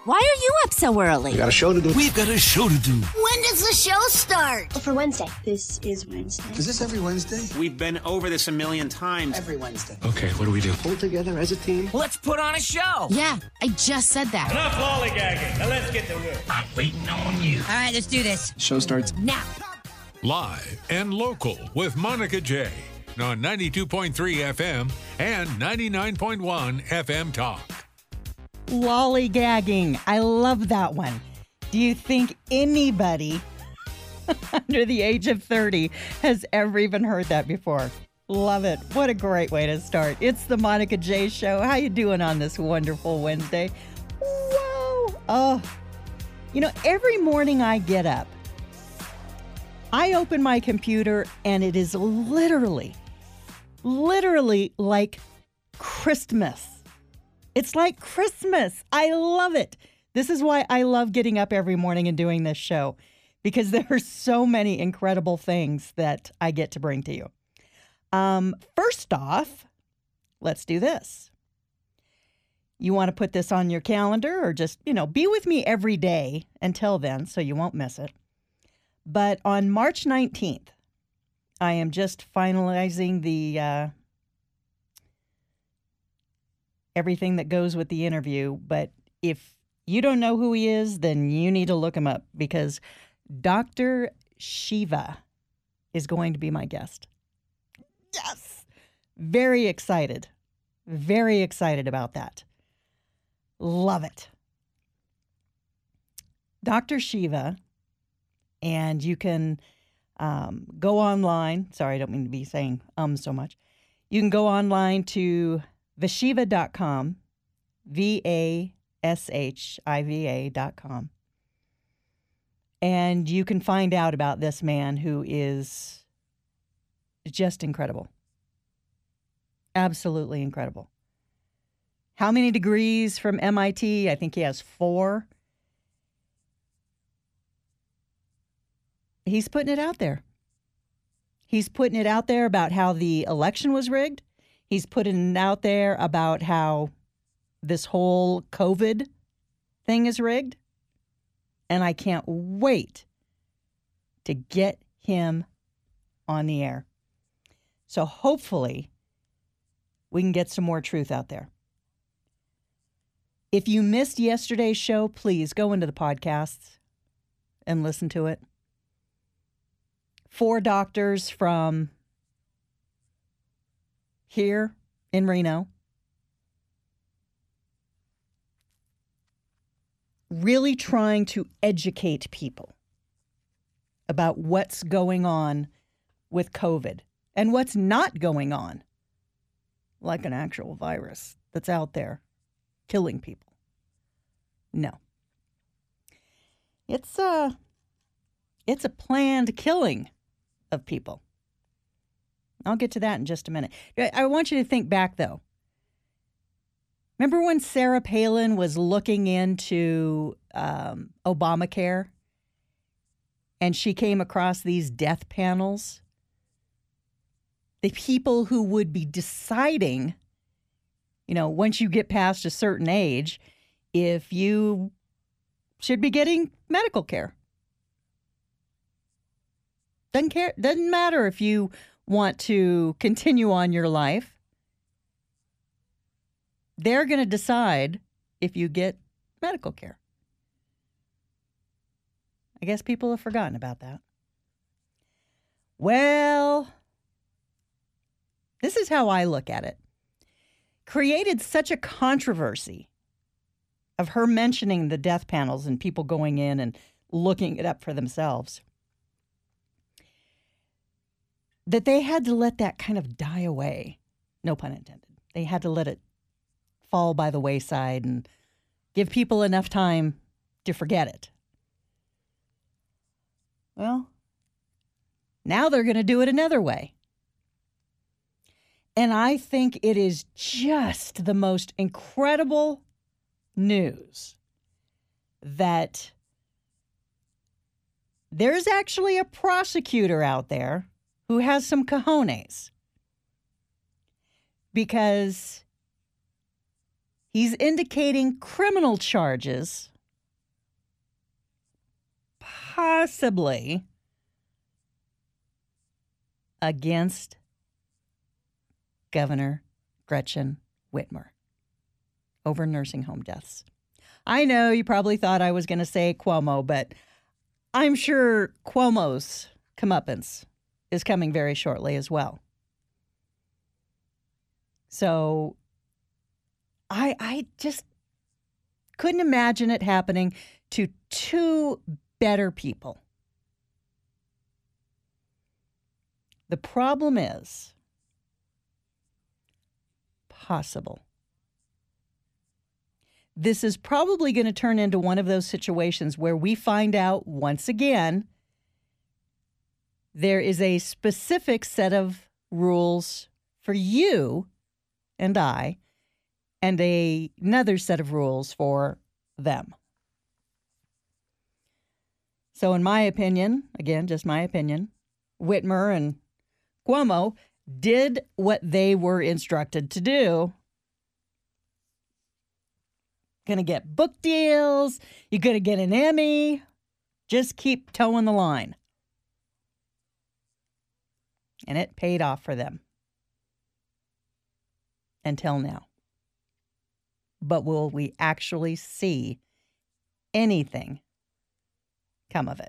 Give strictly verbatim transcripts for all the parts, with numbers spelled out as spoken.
Why are you up so early? We got a show to do. We've got a show to do. When does the show start? For Wednesday. This is Wednesday. Is this every Wednesday? We've been over this a million times. Every Wednesday. Okay, what do we do? Pull together as a team. Let's put on a show. Yeah, I just said that. Enough lollygagging. Now let's get to work. I'm waiting on you. All right, let's do this. Show starts now. Live and local with Monica J on ninety-two point three F M and ninety-nine point one F M Talk. Lollygagging. I love that one. Do you think anybody under the age of thirty has ever even heard that before? Love it. What a great way to start. It's the Monica J Show. How you doing on this wonderful Wednesday? Whoa. Oh, you know, every morning I get up, I open my computer and it is literally, literally like Christmas. It's like Christmas. I love it. This is why I love getting up every morning and doing this show, because there are so many incredible things that I get to bring to you. Um, first off, let's do this. You want to put this on your calendar or just, you know, be with me every day until then so you won't miss it. But on March nineteenth, I am just finalizing the uh, everything that goes with the interview. But if you don't know who he is, then you need to look him up, because Doctor Shiva is going to be my guest. Yes. Very excited. Very excited about that. Love it. Doctor Shiva, and you can um, go online. Sorry, I don't mean to be saying um so much. You can go online to vashiva dot com, V A S H I V A dot com. And you can find out about this man who is just incredible. Absolutely incredible. How many degrees from M I T? I think he has four. He's putting it out there. He's putting it out there about how the election was rigged. He's putting it out there about how this whole COVID thing is rigged. And I can't wait to get him on the air. So hopefully we can get some more truth out there. If you missed yesterday's show, please go into the podcasts and listen to it. Four doctors from here in Reno really trying to educate people about what's going on with COVID and what's not going on, like an actual virus that's out there killing people. No. It's a, it's a planned killing of people. I'll get to that in just a minute. I want you to think back, though. Remember when Sarah Palin was looking into um, Obamacare and she came across these death panels? The people who would be deciding, you know, once you get past a certain age, if you should be getting medical care. Doesn't care, doesn't matter if you want to continue on your life. They're going to decide if you get medical care. I guess people have forgotten about that. Well, this is how I look at it. Created such a controversy of her mentioning the death panels and people going in and looking it up for themselves, that they had to let that kind of die away. No pun intended. They had to let it fall by the wayside and give people enough time to forget it. Well, now they're going to do it another way. And I think it is just the most incredible news that there's actually a prosecutor out there who has some cojones, because he's indicating criminal charges possibly against Governor Gretchen Whitmer over nursing home deaths. I know you probably thought I was going to say Cuomo, but I'm sure Cuomo's comeuppance is coming very shortly as well. So I I just couldn't imagine it happening to two better people. The problem is possible. This is probably going to turn into one of those situations where we find out once again there is a specific set of rules for you and I, and a, another set of rules for them. So in my opinion, again, just my opinion, Whitmer and Cuomo did what they were instructed to do. Going to get book deals. You're going to get an Emmy. Just keep towing the line. And it paid off for them. Until now. But will we actually see anything come of it?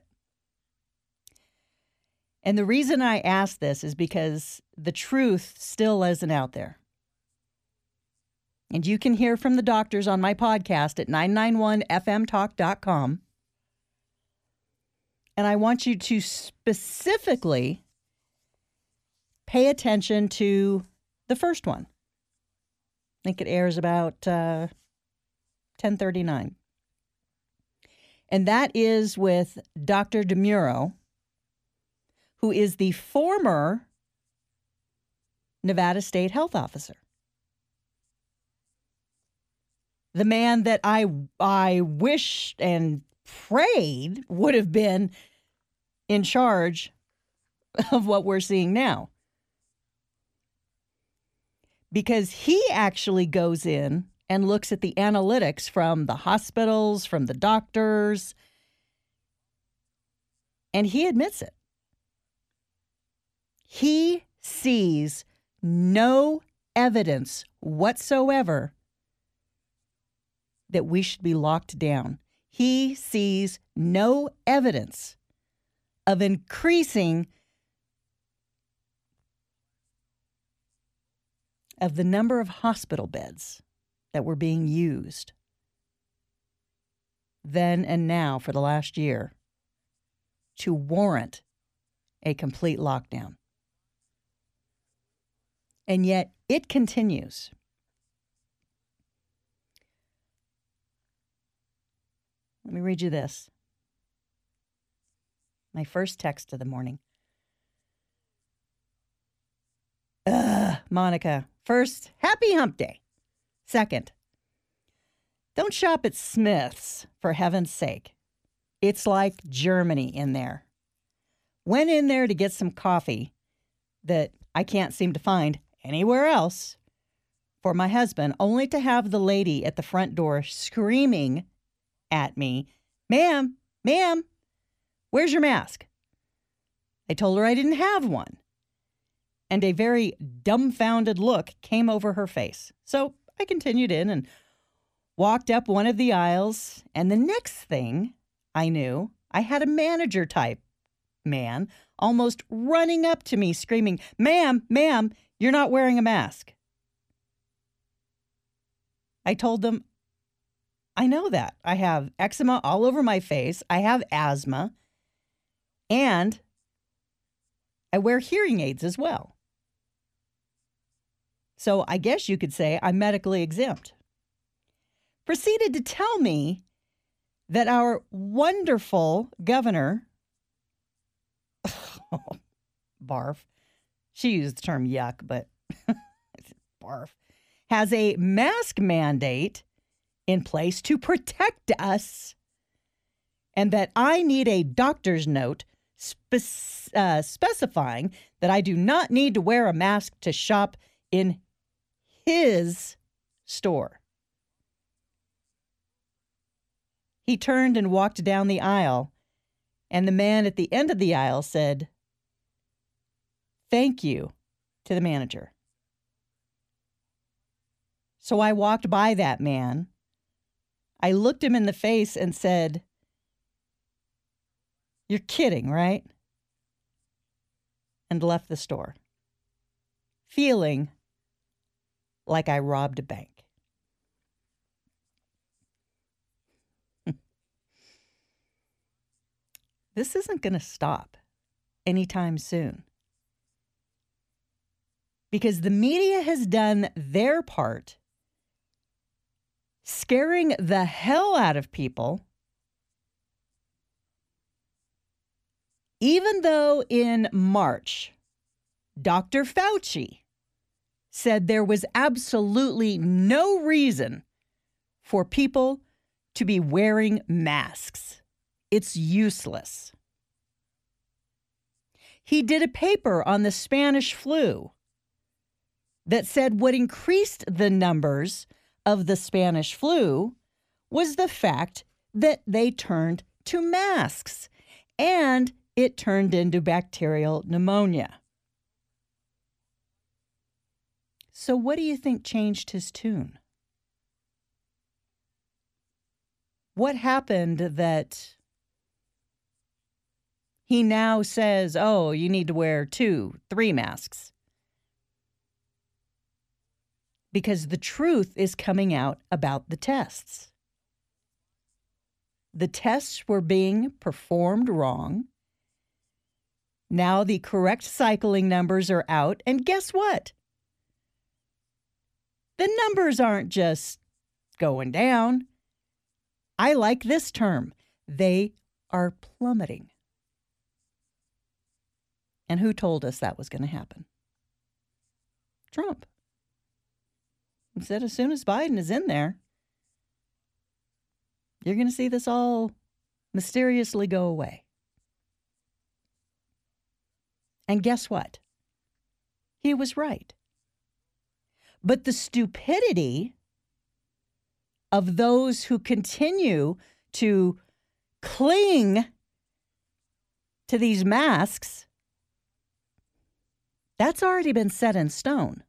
And the reason I ask this is because the truth still isn't out there. And you can hear from the doctors on my podcast at nine nine one f m talk dot com. And I want you to specifically pay attention to the first one. I think it airs about uh, ten thirty-nine. And that is with Doctor DeMuro, who is the former Nevada State Health Officer. The man that I I wished and prayed would have been in charge of what we're seeing now. Because he actually goes in and looks at the analytics from the hospitals, from the doctors, and he admits it. He sees no evidence whatsoever that we should be locked down. He sees no evidence of increasing of the number of hospital beds that were being used then and now for the last year to warrant a complete lockdown. And yet it continues. Let me read you this. My first text of the morning. Ugh, Monica. First, happy hump day. Second, don't shop at Smith's, for heaven's sake. It's like Germany in there. Went in there to get some coffee that I can't seem to find anywhere else for my husband, only to have the lady at the front door screaming at me, ma'am, ma'am, where's your mask? I told her I didn't have one. And a very dumbfounded look came over her face. So I continued in and walked up one of the aisles. And the next thing I knew, I had a manager type man almost running up to me screaming, ma'am, ma'am, you're not wearing a mask. I told them, I know that. I have eczema all over my face. I have asthma. And I wear hearing aids as well. So I guess you could say I'm medically exempt. Proceeded to tell me that our wonderful governor, barf, she used the term yuck, but barf, has a mask mandate in place to protect us, and that I need a doctor's note spe- uh, specifying that I do not need to wear a mask to shop in his store. He turned and walked down the aisle And the man at the end of the aisle said, "Thank you," to the manager. So I walked by that man. I looked him in the face and said, "You're kidding, right?" And left the store, feeling like I robbed a bank. This isn't going to stop anytime soon, because the media has done their part, scaring the hell out of people, even though in March, Doctor Fauci said there was absolutely no reason for people to be wearing masks. It's useless. He did a paper on the Spanish flu that said what increased the numbers of the Spanish flu was the fact that they turned to masks, and it turned into bacterial pneumonia. So what do you think changed his tune? What happened that he now says, oh, you need to wear two, three masks? Because the truth is coming out about the tests. The tests were being performed wrong. Now the correct cycling numbers are out, and guess what? The numbers aren't just going down. I like this term. They are plummeting. And who told us that was going to happen? Trump. He said as soon as Biden is in there, you're going to see this all mysteriously go away. And guess what? He was right. But the stupidity of those who continue to cling to these masks, that's already been set in stone.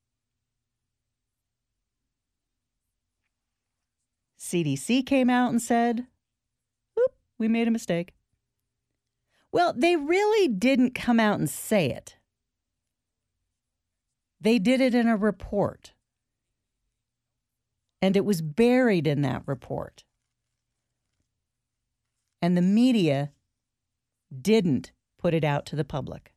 C D C came out and said, oop, we made a mistake. Well, they really didn't come out and say it. They did it in a report. And it was buried in that report. And the media didn't put it out to the public.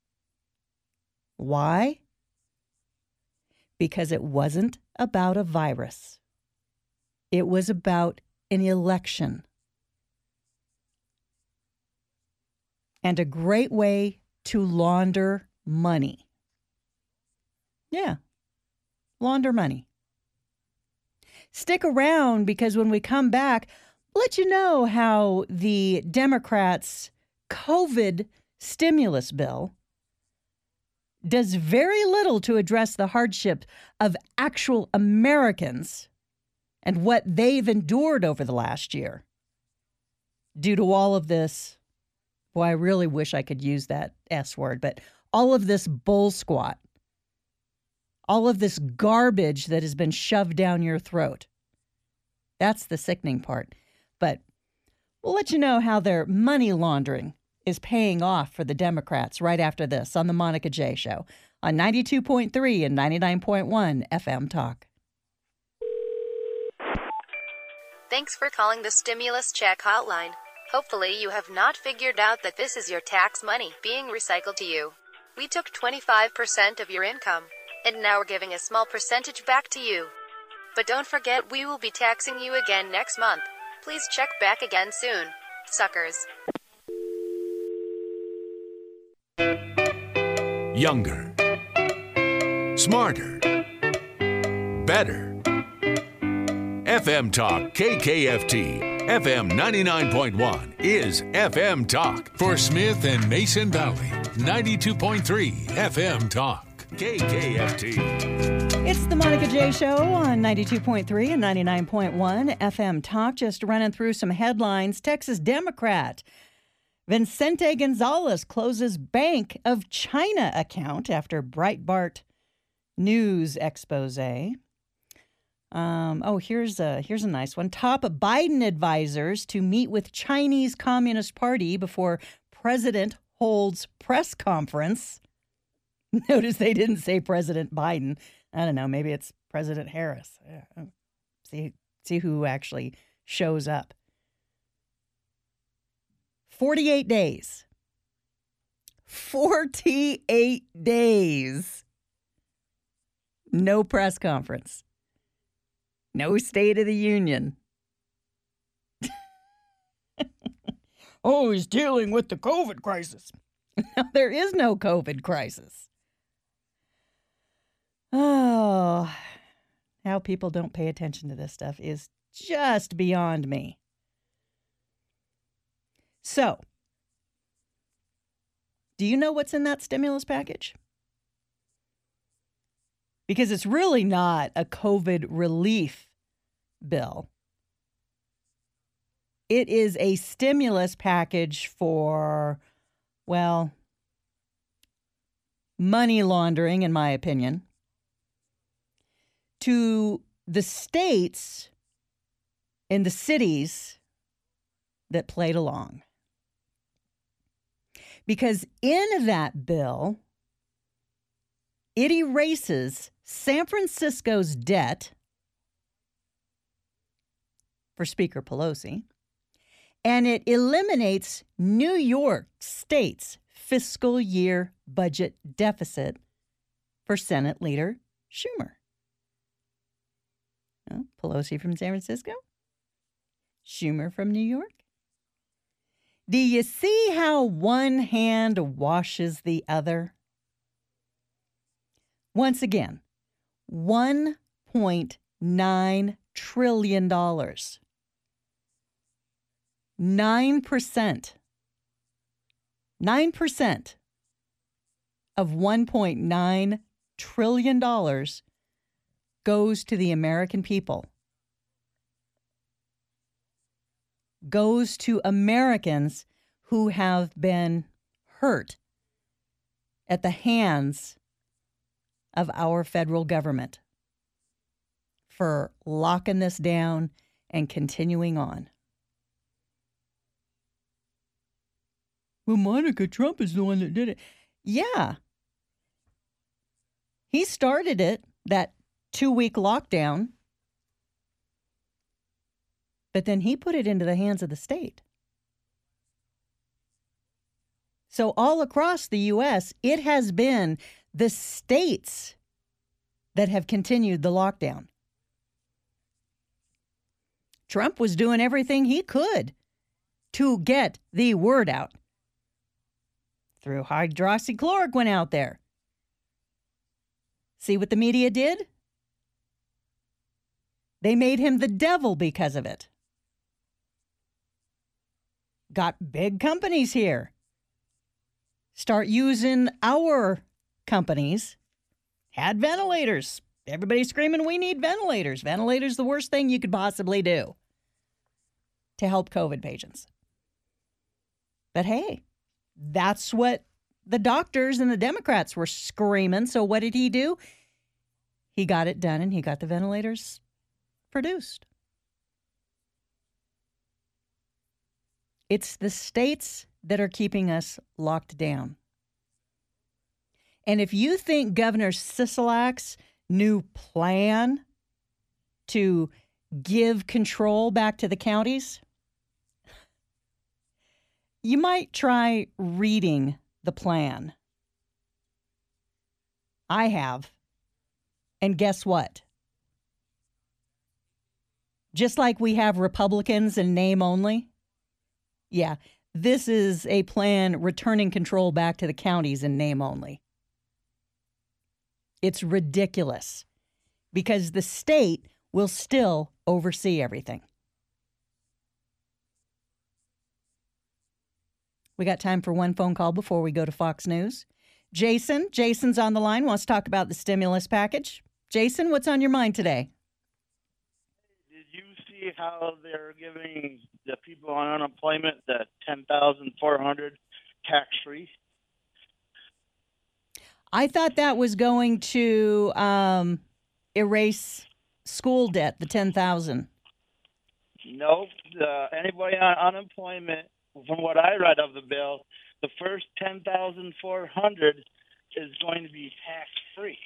Why? Because it wasn't about a virus. It was about an election. And a great way to launder money. Yeah, launder money. Stick around, because when we come back, we'll let you know how the Democrats' COVID stimulus bill does very little to address the hardship of actual Americans and what they've endured over the last year due to all of this. Boy, I really wish I could use that S word, but all of this bull squat, all of this garbage that has been shoved down your throat. That's the sickening part. But we'll let you know how their money laundering is paying off for the Democrats right after this on the Monica J Show on ninety-two point three and ninety-nine point one F M Talk. Thanks for calling the Stimulus Check Hotline. Hopefully you have not figured out that this is your tax money being recycled to you. We took twenty-five percent of your income, and now we're giving a small percentage back to you. But don't forget, we will be taxing you again next month. Please check back again soon, suckers. Younger, smarter, better. F M Talk K K F T, F M ninety-nine point one is F M Talk. For Smith and Mason Valley, ninety-two point three F M Talk. K K F T. It's the Monica J Show on ninety-two point three and ninety-nine point one F M Talk. Just running through some headlines. Texas Democrat Vicente Gonzalez closes Bank of China account after Breitbart News expose. Um, oh, here's a here's a nice one. Top Biden advisors to meet with Chinese Communist Party before president holds press conference. Notice they didn't say President Biden. I don't know. Maybe it's President Harris. Yeah. See see who actually shows up. forty-eight days. forty-eight days. No press conference. No State of the Union. Oh, he's dealing with the COVID crisis. No, there is no COVID crisis. Oh, how people don't pay attention to this stuff is just beyond me. So, do you know what's in that stimulus package? Because it's really not a COVID relief bill. It is a stimulus package for, well, money laundering, in my opinion, to the states and the cities that played along. Because in that bill, it erases San Francisco's debt for Speaker Pelosi, and it eliminates New York State's fiscal year budget deficit for Senate Leader Schumer. Well, Pelosi from San Francisco, Schumer from New York. Do you see how one hand washes the other? Once again, one point nine trillion dollars. nine percent. nine percent of one point nine trillion dollars goes to the American people. Goes to Americans who have been hurt at the hands of our federal government for locking this down and continuing on. Well, Monica, Trump is the one that did it. Yeah. He started it, that two-week lockdown, but then he put it into the hands of the state. So all across the U S, it has been the states that have continued the lockdown. Trump was doing everything he could to get the word out. Threw hydroxychloroquine out there. See what the media did? They made him the devil because of it. Got big companies here. Start using our companies. Had ventilators. Everybody's screaming, we need ventilators. Ventilators the worst thing you could possibly do to help COVID patients. But hey, that's what the doctors and the Democrats were screaming. So what did he do? He got it done, and he got the ventilators produced. It's the states that are keeping us locked down. And if you think Governor Sisolak's new plan to give control back to the counties, you might try reading the plan. I have. And guess what? Just like we have Republicans in name only, yeah, this is a plan returning control back to the counties in name only. It's ridiculous because the state will still oversee everything. We got time for one phone call before we go to Fox News. Jason, Jason's on the line, wants to talk about the stimulus package. Jason, what's on your mind today? Did you see see how they're giving the people on unemployment the ten thousand four hundred tax-free? I thought that was going to um, erase school debt, the ten thousand. Nope. Uh, anybody on unemployment, from what I read of the bill, the first ten thousand four hundred is going to be tax-free.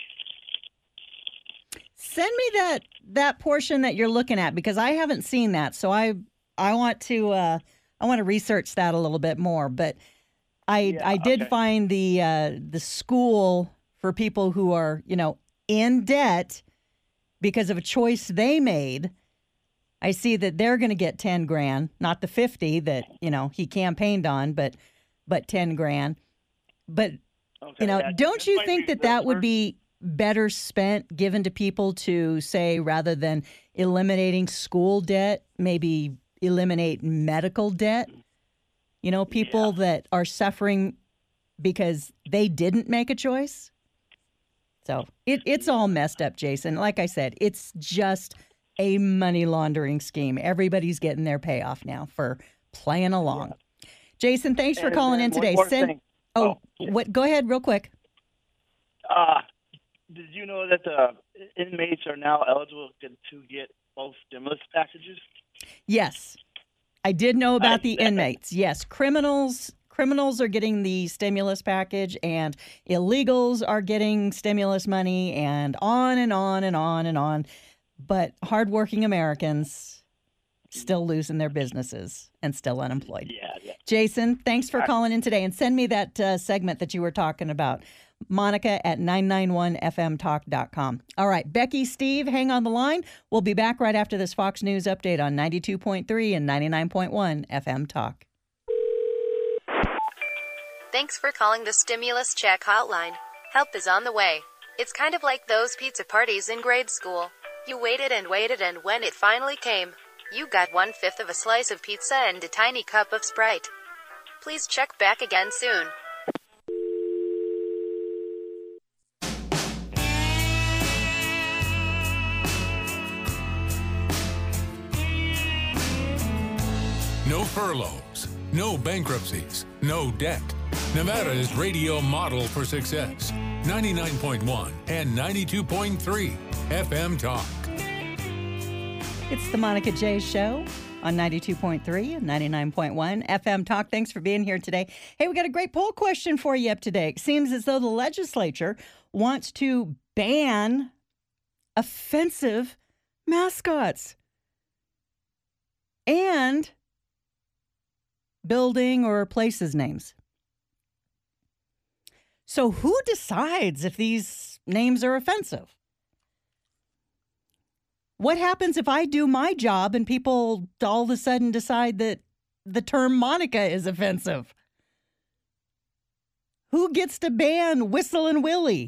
Send me that that portion that you're looking at because I haven't seen that. So I I want to uh, I want to research that a little bit more. But I Yeah, I did okay. find the uh, the school for people who are, you know, in debt because of a choice they made. I see that they're going to get ten grand, not the fifty that, you know, he campaigned on, but but ten grand. But Okay, you know, that- don't this you might think be that the that would first- be better spent given to people to say rather than eliminating school debt, maybe eliminate medical debt? You know, people that are suffering because they didn't make a choice. So it, it's all messed up, Jason. Like I said, it's just a money laundering scheme. Everybody's getting their payoff now for playing along. Jason, thanks for And calling then in one today. more Send. thing. Oh, Oh, what? Go ahead, real quick. Uh, did you know that the inmates are now eligible to to get both stimulus packages? Yes, I did know about I- the inmates. Yes, criminals criminals are getting the stimulus package, and illegals are getting stimulus money, and on and on and on and on. But hardworking Americans still losing their businesses and still unemployed. Yeah, yeah. Jason, thanks for calling in today, and send me that uh, segment that you were talking about. Monica at nine nine one f m talk dot com. All right, Becky, Steve, hang on the line. We'll be back right after this Fox News update on ninety-two point three and ninety-nine point one F M Talk. Thanks for calling the Stimulus Check Hotline. Help is on the way. It's kind of like those pizza parties in grade school. You waited and waited, and when it finally came, you got one-fifth of a slice of pizza and a tiny cup of Sprite. Please check back again soon. No furloughs, no bankruptcies, no debt. Nevada's radio model for success. ninety-nine point one and ninety-two point three F M Talk. It's the Monica J Show on ninety-two point three and ninety-nine point one F M Talk. Thanks for being here today. Hey, we got a great poll question for you up today. It seems as though the legislature wants to ban offensive mascots and building or places names. So who decides if these names are offensive? What happens if I do my job and people all of a sudden decide that the term Monica is offensive? Who gets to ban Whistlin' Willie?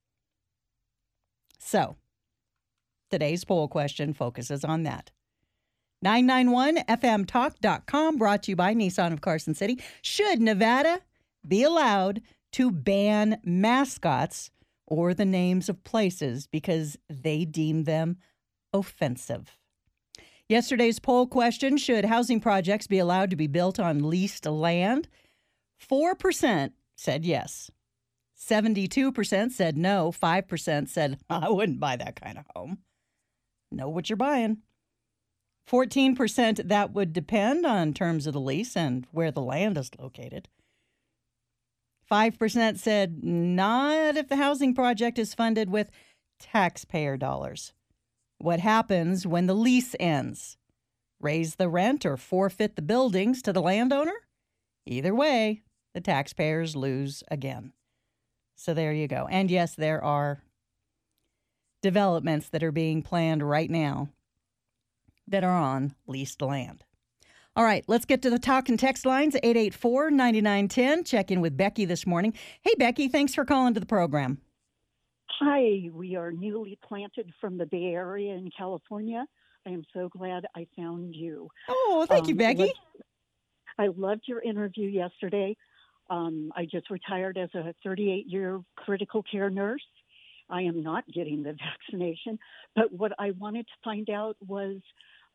So, today's poll question focuses on that. nine nine one f m talk dot com, brought to you by Nissan of Carson City. Should Nevada be allowed to ban mascots or the names of places because they deem them offensive? Yesterday's poll question, should housing projects be allowed to be built on leased land? four percent said yes. seventy-two percent said no. five percent said, I wouldn't buy that kind of home. Know what you're buying. fourteen percent that would depend on terms of the lease and where the land is located. five percent said not if the housing project is funded with taxpayer dollars. What happens when the lease ends? Raise the rent or forfeit the buildings to the landowner? Either way, the taxpayers lose again. So there you go. And yes, there are developments that are being planned right now that are on leased land. All right, let's get to the talk and text lines, eight eight four, nine nine one zero. Check in with Becky this morning. Hey, Becky, thanks for calling to the program. Hi, we are newly planted from the Bay Area in California. I am so glad I found you. Oh, thank you, Um, Becky. let's- I loved your interview yesterday. Um, I just retired as a thirty-eight-year critical care nurse. I am not getting the vaccination, but what I wanted to find out was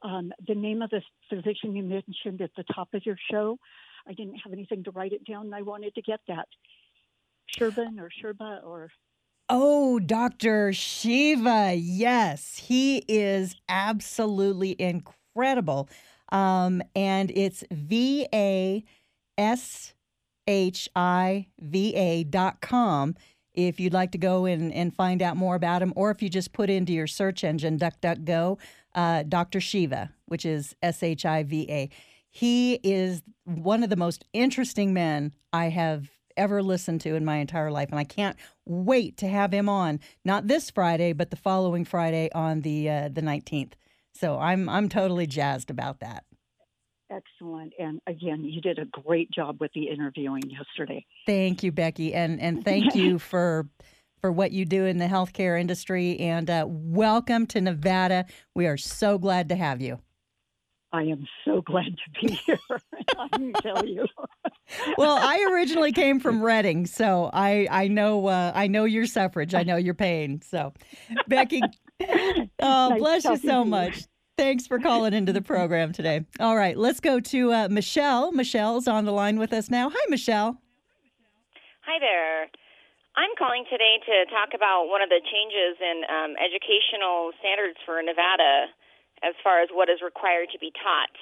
Um, the name of the physician you mentioned at the top of your show, I didn't have anything to write it down, and I wanted to get that. Sherban or Sherba or... Oh, Doctor Shiva. Yes, he is absolutely incredible. Um, and it's V A S H I V A dot com if you'd like to go and, and find out more about him, or if you just put into your search engine, DuckDuckGo, uh, Doctor Shiva, which is S H I V A. He is one of the most interesting men I have ever listened to in my entire life, and I can't wait to have him on. Not this Friday, but the following Friday on the uh, the nineteenth. So I'm I'm totally jazzed about that. Excellent. And again, you did a great job with the interviewing yesterday. Thank you, Becky, and and thank you for for what you do in the healthcare industry. And uh, welcome to Nevada. We are so glad to have you. I am so glad to be here. I can tell you. Well, I originally came from Reading, so I I know uh, I know your suffrage. I know your pain. So, Becky, oh, Nice bless you talking so to you. much. Thanks for calling into the program today. All right, let's go to uh, Michelle. Michelle's on the line with us now. Hi, Michelle. Hi there. I'm calling today to talk about one of the changes in um, educational standards for Nevada as far as what is required to be taught.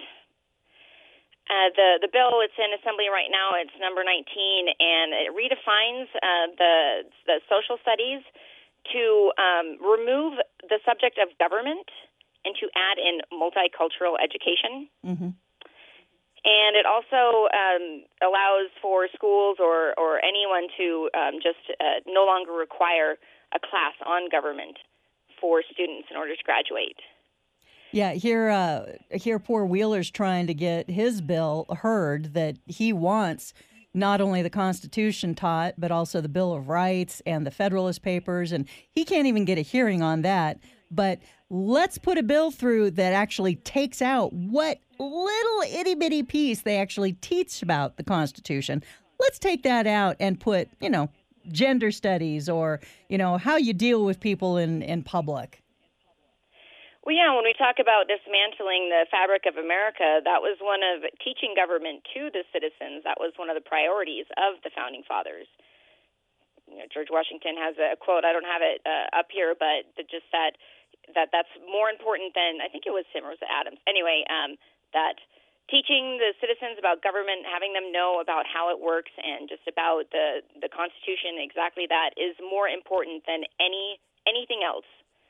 Uh, the the bill, it's in assembly right now. It's number nineteen, and it redefines uh, the the social studies to um, remove the subject of government and to add in multicultural education. Mm-hmm. And it also um, allows for schools or, or anyone to um, just uh, no longer require a class on government for students in order to graduate. Yeah, here, uh, here, poor Wheeler's trying to get his bill heard that he wants not only the Constitution taught, but also the Bill of Rights and the Federalist Papers, and he can't even get a hearing on that. But let's put a bill through that actually takes out what little itty-bitty piece they actually teach about the Constitution. Let's take that out and put, you know, gender studies or, you know, how you deal with people in, in public. Well, yeah, when we talk about dismantling the fabric of America, that was one of teaching government to the citizens. That was one of the priorities of the Founding Fathers. You know, George Washington has a quote, I don't have it uh, up here, but that just said that that's more important than, I think it was Tim or was it Adams? Anyway, um, that teaching the citizens about government, having them know about how it works and just about the, the Constitution, exactly that, is more important than any anything else.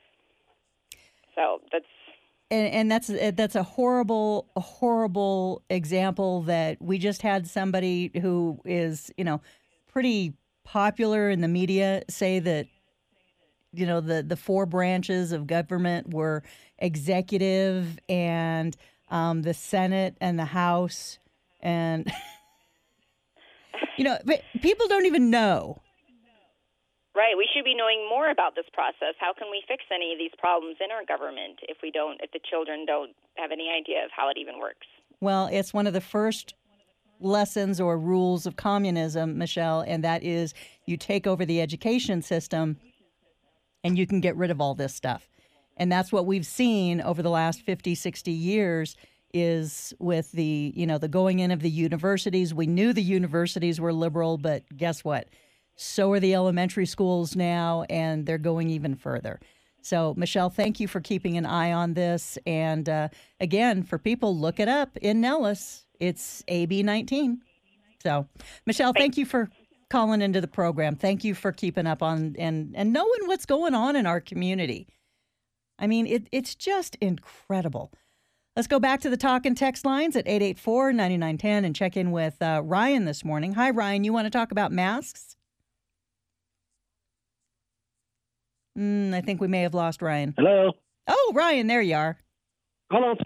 So that's and, and that's that's a horrible, a horrible example that we just had somebody who is, you know, pretty popular in the media say that, you know, the, the four branches of government were executive and um, the Senate and the House. And, you know, but people don't even know. Right. We should be knowing more about this process. How can we fix any of these problems in our government if we don't, if the children don't have any idea of how it even works? Well, it's one of the first lessons or rules of communism, Michelle, and that is you take over the education system and you can get rid of all this stuff. And that's what we've seen over the last fifty, sixty years is with the, you know, the going in of the universities. We knew the universities were liberal, but guess what? So are the elementary schools now, and they're going even further. So, Michelle, thank you for keeping an eye on this. And uh, again, for people, look it up in Nellis. It's A B nineteen. So, Michelle, thank you for calling into the program. Thank you for keeping up on and, and knowing what's going on in our community. I mean, it, it's just incredible. Let's go back to the talk and text lines at eight eight four, nine nine one zero and check in with uh, Ryan this morning. Hi, Ryan. You want to talk about masks? Mm, I think we may have lost Ryan. Hello. Oh, Ryan, there you are. Hold on.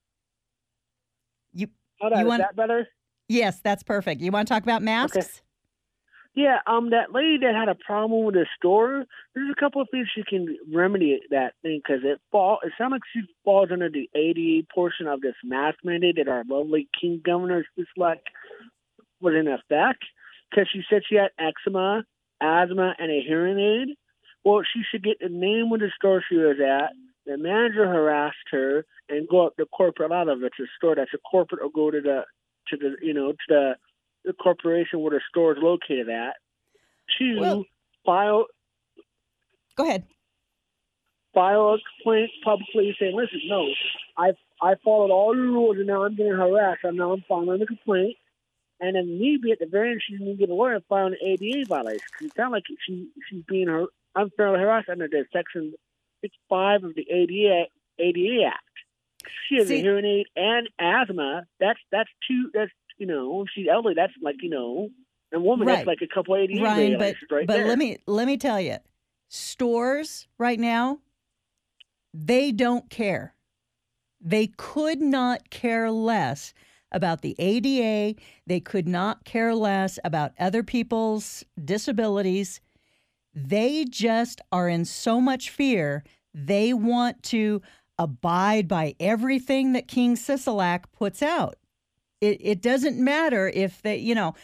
You, Hold on, you want, is that better? Yes, that's perfect. You want to talk about masks? Okay. Yeah, um, that lady that had a problem with the store, there's a couple of things she can remedy that thing because it fall. It sounds like she falls under the A D A portion of this mask mandate that our lovely King Governor just like was in effect because she said she had eczema, asthma, and a hearing aid. Well, she should get the name of the store she was at, the manager harassed her and go up the corporate ladder of it to the store. That's a corporate, or go to the to the you know to the the corporation where the store is located at. Two, well, file. Go ahead. File a complaint publicly saying, "Listen, no, I I followed all the rules and now I'm getting harassed. And now I'm filing a complaint." And then maybe at the very end, she's going to get a lawyer and file an A D A violation. Because it sounds like she she's being her, unfairly harassed under the Section sixty-five of the A D A A D A Act. She has See, a hearing aid and asthma. That's that's two. That's you know she's elderly. That's like you know a woman. Right. That's like a couple A D A Ryan, violations but, right but there. let me let me tell you, stores right now, they don't care. They could not care less about the A D A. They could not care less about other people's disabilities. They just are in so much fear. They want to abide by everything that King Sisolak puts out. It it doesn't matter if they, you know,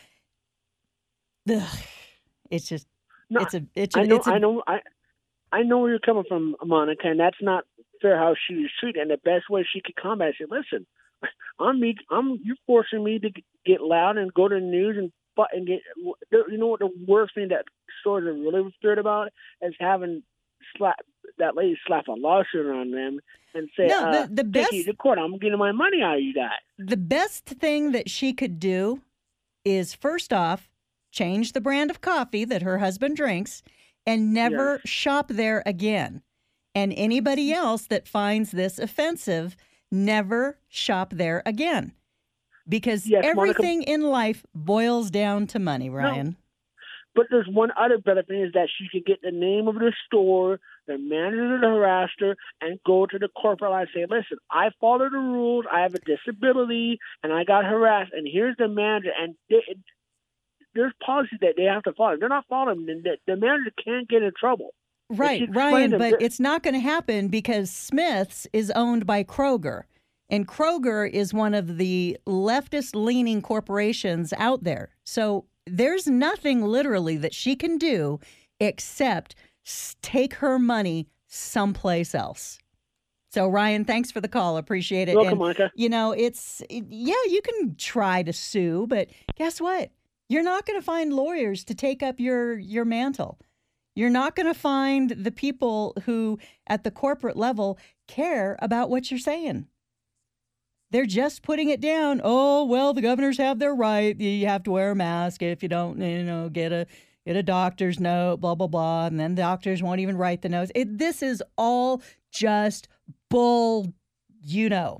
ugh, it's just, no, it's a, it's a, I know, it's a, I know, I, I know where you're coming from, Monica, and that's not fair how she was treated. And the best way she could combat it, say, listen, I'm me, I'm you're forcing me to get loud and go to the news and and get. You know what the worst thing that stores are really scared about is having slap that lady slap a lawsuit on them and say, no, the, uh, the best take you to court. I'm getting my money out of you guys. The best thing that she could do is, first off, change the brand of coffee that her husband drinks and never yes. shop there again. And anybody else that finds this offensive, never shop there again. Because yes, everything Monica, in life boils down to money, Ryan. No, but there's one other better thing is that she could get the name of the store, the manager that harassed her, and go to the corporate line and say, listen, I follow the rules, I have a disability, and I got harassed, and here's the manager. And they, there's policy that they have to follow. If they're not following, then the, the manager can't get in trouble. Right, Ryan, but it's not going to happen because Smith's is owned by Kroger. And Kroger is one of the leftist-leaning corporations out there. So there's nothing literally that she can do except take her money someplace else. So, Ryan, thanks for the call. Appreciate it. Welcome, and, Monica. You know, it's, it, yeah, you can try to sue, but guess what? You're not going to find lawyers to take up your, your mantle. You're not going to find the people who, at the corporate level, care about what you're saying. They're just putting it down. Oh, well, the governors have their right. You have to wear a mask if you don't, you know, get a get a doctor's note, blah, blah, blah. And then doctors won't even write the notes. It, this is all just bull, you know.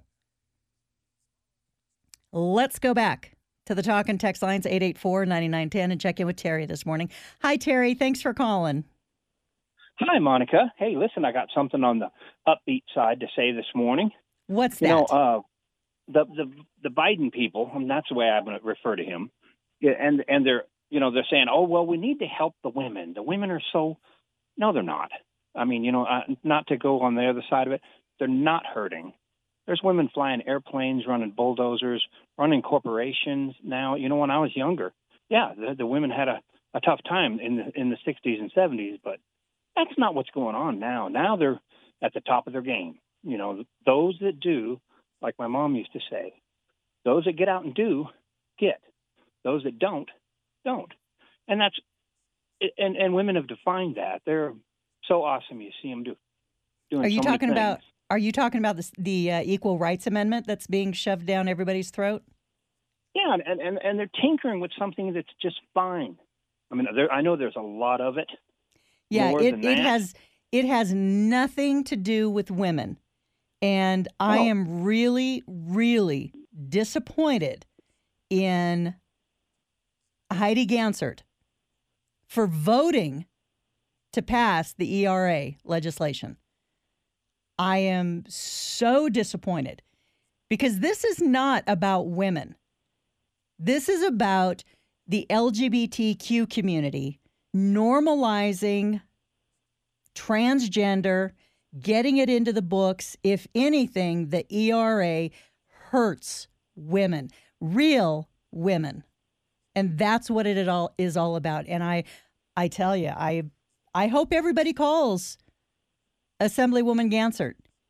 Let's go back to the talk and text lines, eight eight four, nine nine one zero, and check in with Terry this morning. Hi, Terry. Thanks for calling. Hi, Monica. Hey, listen, I got something on the upbeat side to say this morning. What's you that? You know, uh, the, the the Biden people, and that's the way I'm going to refer to him, yeah, and and they're, you know, they're saying, oh, well, we need to help the women. The women are so, no, they're not. I mean, you know, uh, not to go on the other side of it, they're not hurting. There's women flying airplanes, running bulldozers, running corporations now. You know, when I was younger, yeah, the, the women had a, a tough time in the in the sixties and seventies, but that's not what's going on now. Now they're at the top of their game. You know, those that do, like my mom used to say, those that get out and do, get. Those that don't, don't. And that's and and women have defined that. They're so awesome. You see them do. Doing Are you so talking many about? things. Are you talking about the, the uh, Equal Rights Amendment that's being shoved down everybody's throat? Yeah, and, and, and they're tinkering with something that's just fine. I mean, there, I know there's a lot of it. Yeah, more it, than it that. has it has nothing to do with women. And I Oh. am really, really disappointed in Heidi Gansert for voting to pass the E R A legislation. I am so disappointed because this is not about women. This is about the L G B T Q community normalizing transgender, getting it into the books. If anything, the E R A hurts women, real women. And that's what it all is all about. And I I tell you, I I hope everybody calls Assemblywoman Gansert.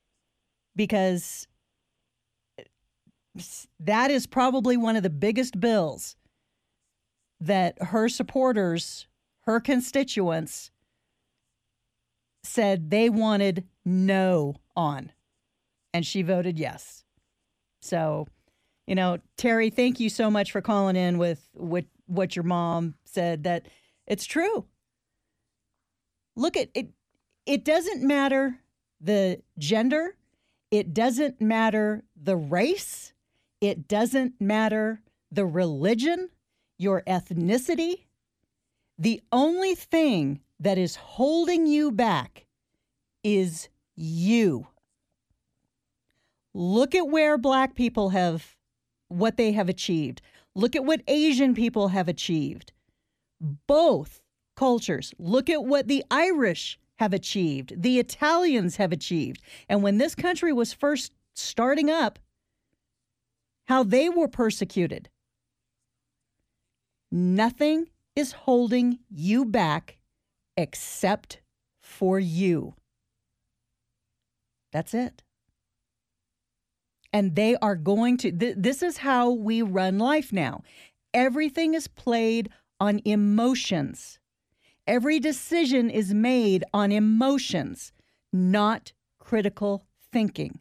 because that is probably one of the biggest bills that her supporters, her constituents, said they wanted no on. And she voted yes. So, you know, Terry, thank you so much for calling in with what, what your mom said, that it's true. Look at it. It doesn't matter the gender. It doesn't matter the race. It doesn't matter the religion, your ethnicity. The only thing that is holding you back is you. Look at where Black people have, what they have achieved. Look at what Asian people have achieved. Both cultures. Look at what the Irish have achieved, the Italians have achieved. And when this country was first starting up, how they were persecuted. Nothing is holding you back except for you. That's it. And they are going to, th- this is how we run life now. Everything is played on emotions. Every decision is made on emotions, not critical thinking.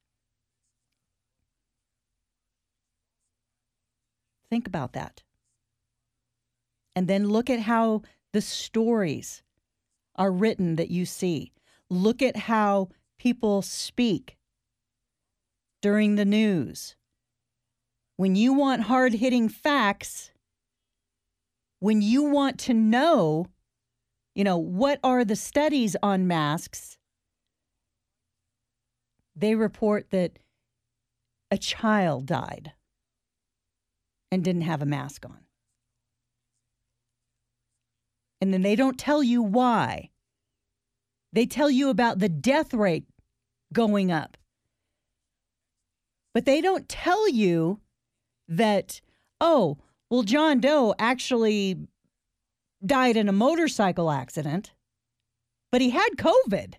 Think about that. And then look at how the stories are written that you see. Look at how people speak during the news. When you want hard-hitting facts, when you want to know, you know, what are the studies on masks, they report that a child died and didn't have a mask on. And then they don't tell you why. They tell you about the death rate going up. But they don't tell you that, oh, well, John Doe actually died in a motorcycle accident, but he had COVID.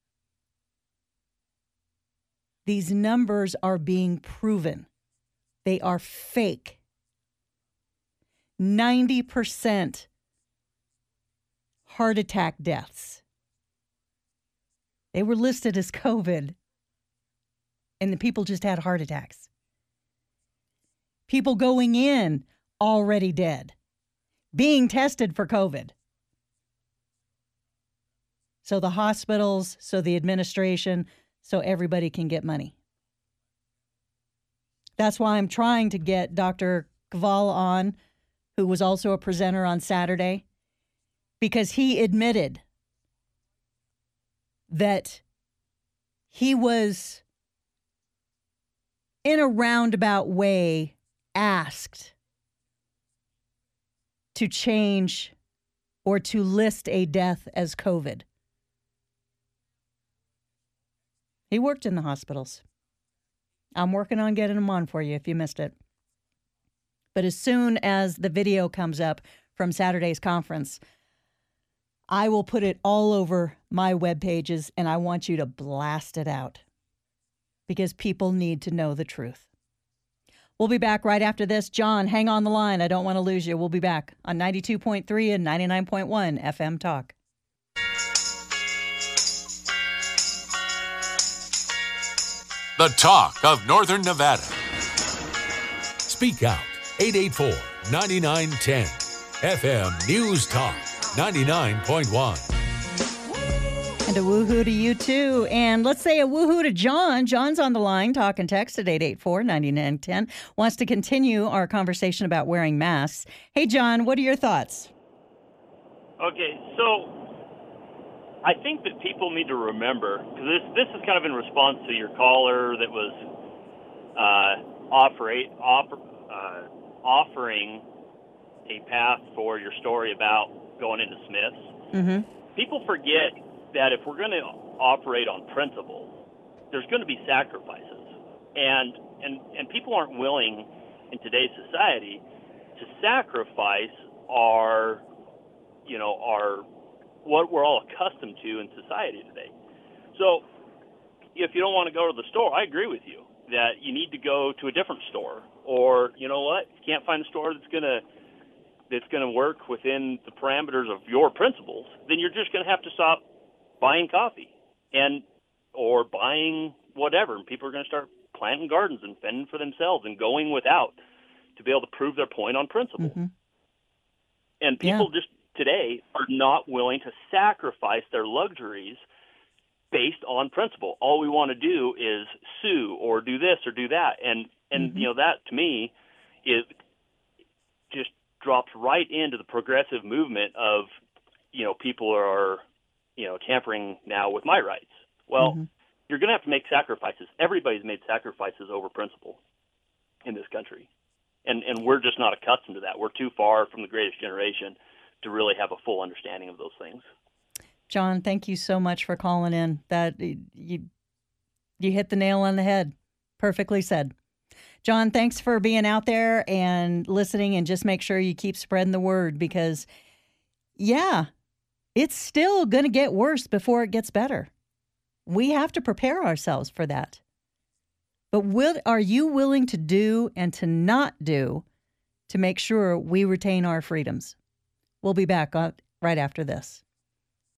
These numbers are being proven. They are fake. ninety percent heart attack deaths. They were listed as COVID, and the people just had heart attacks. People going in already dead, being tested for COVID. So the hospitals, so the administration, so everybody can get money. That's why I'm trying to get Doctor Kval on, who was also a presenter on Saturday, because he admitted that he was, in a roundabout way, asked to change or to list a death as COVID. He worked in the hospitals. I'm working on getting him on for you if you missed it. But as soon as the video comes up from Saturday's conference, I will put it all over my web pages, and I want you to blast it out because people need to know the truth. We'll be back right after this. John, hang on the line. I don't want to lose you. We'll be back on ninety-two point three and ninety-nine point one F M Talk. The talk of Northern Nevada. Speak out. eight eight four, nine nine one zero. F M News Talk. ninety-nine point one. And a woohoo to you, too. And let's say a woohoo to John. John's on the line, talking text at eight eight four, nine nine one zero. Wants to continue our conversation about wearing masks. Hey, John, what are your thoughts? Okay, so I think that people need to remember, because this, this is kind of in response to your caller that was uh, offer, offer, uh, offering a path for your story about going into Smith's. Mm-hmm. People forget that if we're going to operate on principle, there's going to be sacrifices. And, and, and people aren't willing in today's society to sacrifice our, you know, our, what we're all accustomed to in society today. So if you don't want to go to the store, I agree with you that you need to go to a different store. Or, you know what, if you can't find a store that's going to that's going to work within the parameters of your principles, then you're just going to have to stop buying coffee and or buying whatever. And people are going to start planting gardens and fending for themselves and going without to be able to prove their point on principle. Mm-hmm. And people Yeah. just today are not willing to sacrifice their luxuries based on principle. All we want to do is sue or do this or do that. And, and Mm-hmm. you know, that to me is just drops right into the progressive movement of, you know, people are, you know, tampering now with my rights. Well, Mm-hmm. you're going to have to make sacrifices. Everybody's made sacrifices over principle in this country. And and we're just not accustomed to that. We're too far from the greatest generation to really have a full understanding of those things. John, thank you so much for calling in. That you you hit the nail on the head. Perfectly said. John, thanks for being out there and listening, and just make sure you keep spreading the word because, yeah, it's still going to get worse before it gets better. We have to prepare ourselves for that. But what are you willing to do and to not do to make sure we retain our freedoms? We'll be back on, right after this.